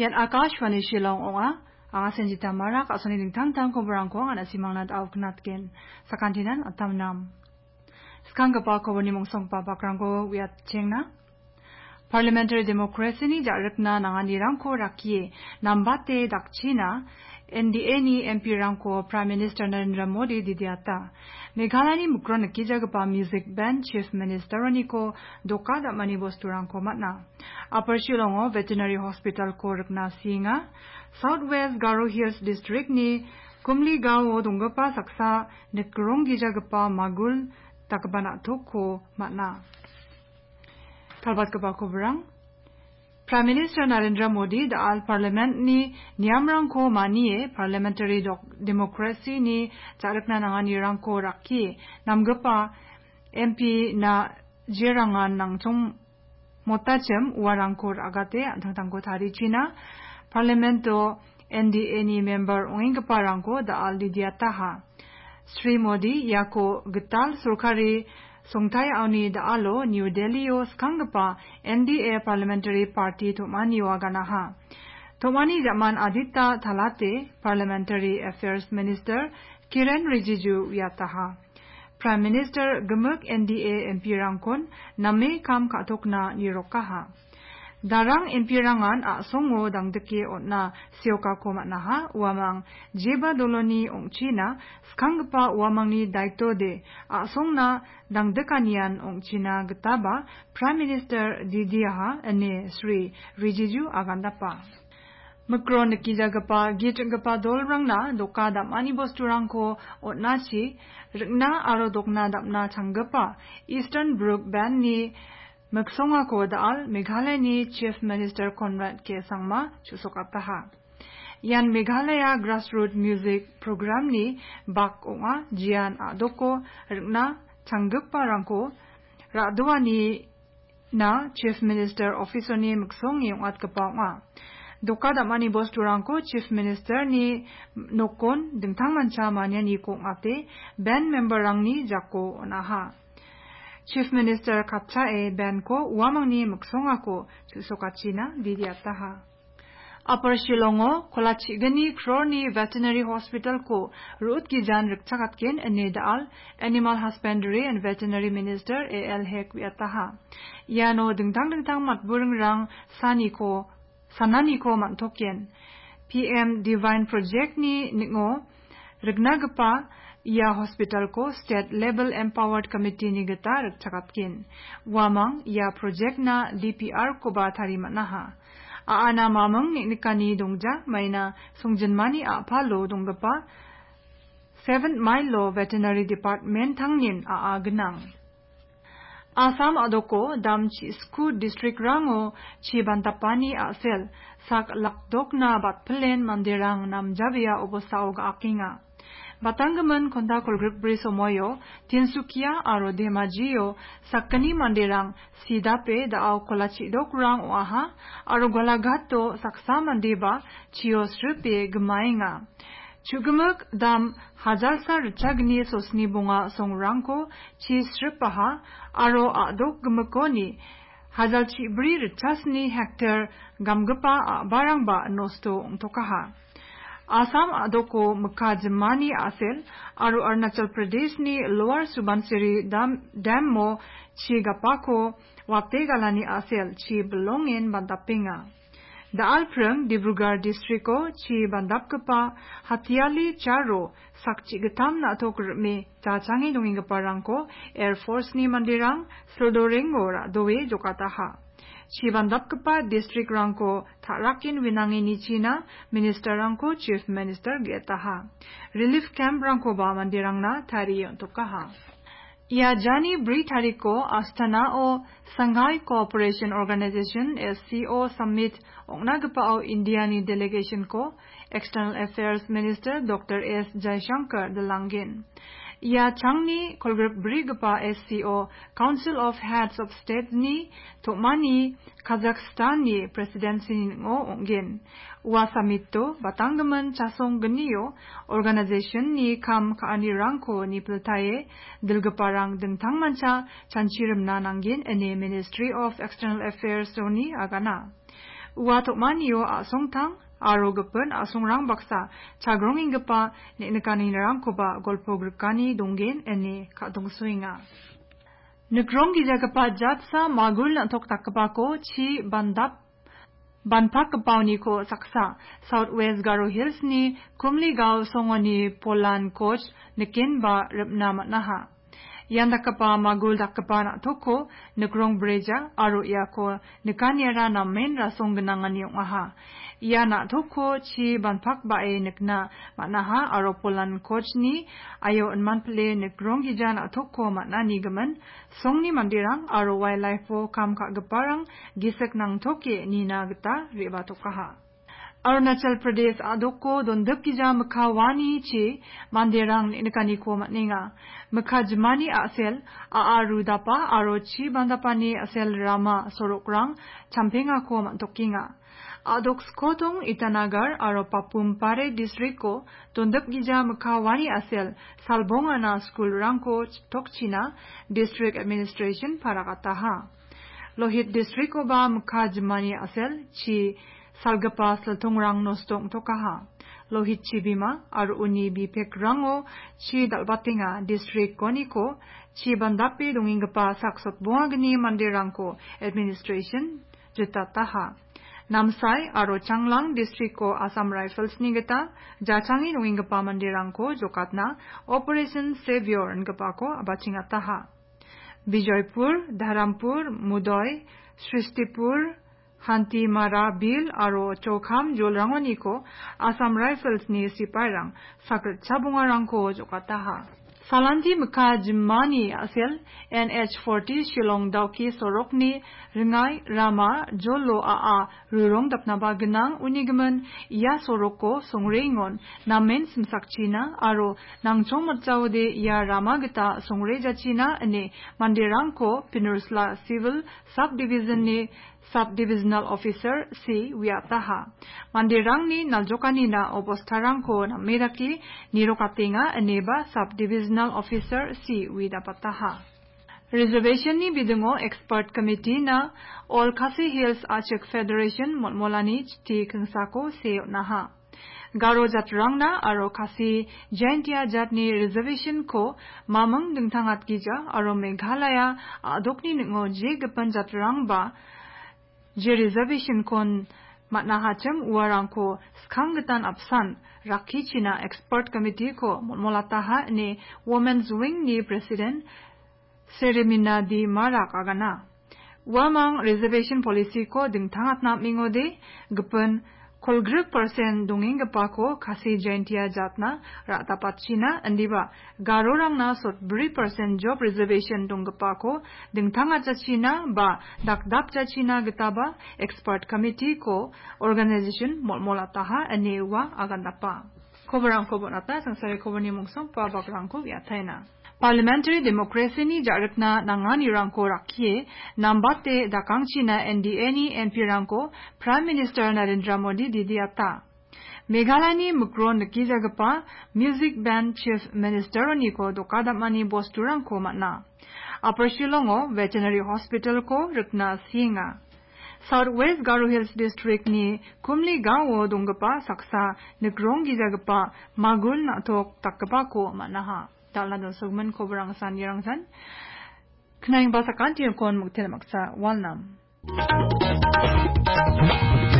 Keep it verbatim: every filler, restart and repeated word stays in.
Yan Akashwani Shillong Onga, Asenjita Marak, Asani Tang Tang Kobrangko, and Asimanat Avknatkin, Sakantinan Atamnam. Skangapa Kobani Mongsong Papa Krango, we are Chengna. Parliamentary democracy ni Jarekna Nanganirangko Rakie, Nambate Dakchina, N D A ni M P Rangko Prime Minister Narendra Modi Didiata. Meghalani Mukron Kijagapa Music Band Chief Minister Roniko Dokada Manibos Turangko Matna. Upper Shillongo Veterinary Hospital ko Rukna Singa. Southwest Garo Hills District ni Kumli Gao Dungapa Saksa Nekrong Gijagapa Magul Takabana Toko Matna. Kalbat Kabako Brang. Prime Minister Narendra Modi da al Parliament ni Niamrang ko manie Parliamentary Democracy ni Charakna Nanganirang ko Raki Namgapa M P na Jirangan nang Chong Motachem Warang ko Agate Antang ko Tari China Parlamento N D A ni member Ungingapa Rangko da al Didiataha Sri Modi Yako Gital Surkari Songtai Auni da alo New Delhi o Skangapa N D A Parliamentary Party Tomani Waganaha. Tomani Zaman Adita Thalate Parliamentary Affairs Minister Kiren Rijiju Yataha. Prime Minister Gemuk N D A M P Rangkon Name Kam Katokna Nirokaha. Darang M P Rangan a songo dangdeke otna sioka komatnaha uamang jeba doloni ongchina skangpa uamangni daito de a songna dangdekanian ongchina getaba Prime Minister Didiaha ane Sri Rijiju agandapa. Mekro nikijagapa gitgapa dolrangna doka damani bosturangko otnachi rikna aro dokna dapna changgapa Eastern Brook Band ni Maksonga ko daal Meghalaya ni Chief Minister Conrad K. Sangma chusokataha. Yan Meghalaya Grassroots Music Program ni bak onga jian adoko rikna changgukpa rangko radwa ni na Chief Minister Officer ni Maksong yung at kapanga. Doka damani boss turangko Chief Minister ni nokon dingtang mancha manya ni kong ate band member rang ni jako onaha. Chief Minister Kapcha e Banko Uamangni Muksongako Susokachina Didiataha. Upper Shillongo Kolachi Gani Kroni Veterinary Hospital ko Ruut Gijan Rikchakatkin Enedal Animal Husbandry and Veterinary Minister A L Hekwiataha. Yano Dingtang Dingtang Matburang Rang Saniko Sananiko Mantokien. P M Divine Project ni Ningo Rignagapa Ya hospital ko state level empowered committee ni gata rikchakatkin. Wamang ya project na D P R ko ba tarimatnaha. Aana mamang niknikani dongja mayna songjinmani a palo donggapa seventh Mile Law Veterinary Department thangnin a agnang. Assam adoko damchi school district rango chi bantapani a sel sak lakdok na batpelen mandirang namjabia obosaog akinga. Batanggaman konta kolgrip briso moyo, Tinsukia aro Dhemajiyo, sakani mandirang sidape dao kolachi dokrang oaha, aro golagato saksa mandiba, chiyo sripe gemainga. Chugamuk dam hajalsa richagni sosni bunga songrangko, chi sripaha, aro adok gemukoni, hajalchi bri richasni hektar gamgapa a barangba nosto ongtokaha. Assam adoko mukajimani asel aru Arunachal Pradesh ni Lower Subansiri dam dam mo chi gapako wapte galani asel chi belongin bandapinga. Daal prang Dibrugarh district ko chi bandapkapa Hatiali Charo sakchi gatam na tokrme chachangi dongingapa rangko Air Force ni mandirang slodorengo ra dowe jokataha. Chibandapkapa district rangko tharakin winangi ni China minister rangko chief minister getaha. Relief camp rangko ba mandirangna thari yontokaha. Ya jani bri thariko Astana o Shanghai Cooperation Organization S C O summit ongnagapa o India ni delegation ko External Affairs Minister Doctor S Jaishankar delangin. Ya changni kolgrip brigapa S C O Council of Heads of State ni Tomani Kazakhstan ni presidency ngo ongin. Wa samito batanggaman chasong geniyo organization ni kam kaani rangko ni peltaye dilgaparang dentang mancha chanchirim nanangin ene Ministry of External Affairs ni agana. Uwa tokmanio asongtang aro gepun asongrang baksa chagronging gepa neknekani narangkoba golpo grikani donggen ene kadongsuinga. Negrong gija gepa jatsa magul nantok takbako chi bandap banpak kepauni ko saksa Southwest Garo Hills ni kumli gaw songoni Polan coach nekin ba repna matnaha. Yan dakapa magul dakapa na toko negrong breja aro iya ko nekanyara na main rasong genangan yung aha. Iya na toko chi banpak bae nekna matnaha aro Polan coach ni ayo enman ple negrong gija na toko matnani gemen song ni mandirang aro wildlife po kam ka geparang gisek nang toke ni na geta riba tokaha. Arunachal Pradesh adoko dondep gija mekawani chi mandirang nekani ko matninga mekajmani asel aaru dapa aro chi bandapani asel rama sorokrang champenga ko mantokinga adok skotong Itanagar aro Papum Pare district ko dondep gija mekawani asel salbonga na school rangko tokchina district administration parakataha Lohit district ko ba mekajmani asel chi salgapa saltongrang nostong tokaha Lohit Chibima aro uni bipek rango chi dalbatinga district koniko chi bandapi dongingpa saksot buagni mandirangko administration jutataha Namsai aro Changlang district ko Assam Rifles ningeta jachangi dongingpa mandirangko jokatna Operation Savior ngapa ko abachingataha Bijoypur Dharampur Mudoi Sristipur Hanti Mara Bil aro Chokham Jolrangoni ko Assam Rifles ni sipairang sakret chabungarang ko jokataha. Salanti meka jimmani asel N H forty Shillong Dauki Sorokni Ringai Rama Jolo Aa Rurong Dapnaba Genang Unigemen Iya Soroko Songrengon Namen Simsakchina aro Nangchong Matjawde Iya Rama Gita Songrejachina ane Mandirangko Pinursla Civil Subdivision ni Subdivisional Officer C. Wiataha. Mandirang ni naljokani na obostarang ko na medaki nirokatinga eneba Subdivisional Officer C. Widapataha. Reservation ni bidungo Expert Committee na All Khasi Hills Achek Federation Motmolani ti kengsako seo naha. Garo jatrang na aro Khasi Jaintia Jatni Reservation ko mamang dengtangat gija aro Meghalaya adokni ngo je gepan jatrang ba je reservation kon matnahacem uarangko skanggetan apsan rakhi china expert committee ko molataha ne women's wing ni president Serimina di Marak agana wamang reservation policy ko dingthangat na mingode gepen kolgrip persen donging gepako Khasi Jaintia Jatna ratapat China andiba garorang na sot bri persen job reservation dong gepako dingthangat ja China ba dakdak ja China getaba expert committee ko organization molmolataha anewa agandapa kobarang kobonata sangsare koboni mungsong pa bakrangko yathaina Parliamentary democracy ni jarakna nangani rangko rakhiye nambate dakangchina N D A ni M P rangko Prime Minister Narendra Modi didiata. Meghalaya ni mukron nakijagapa Music Band Chief Minister ni ko dokadamani bosturang ko matna. Upper Shillongo Veterinary Hospital ko rikna singa. Southwest Garo Hills District ni kumli gawo donggapa saksa negrong gijagapa magul natok takapa ko matnaha. Dala don sugman ko barang san yarang san knaing basa kanti kon muktel maksa walnam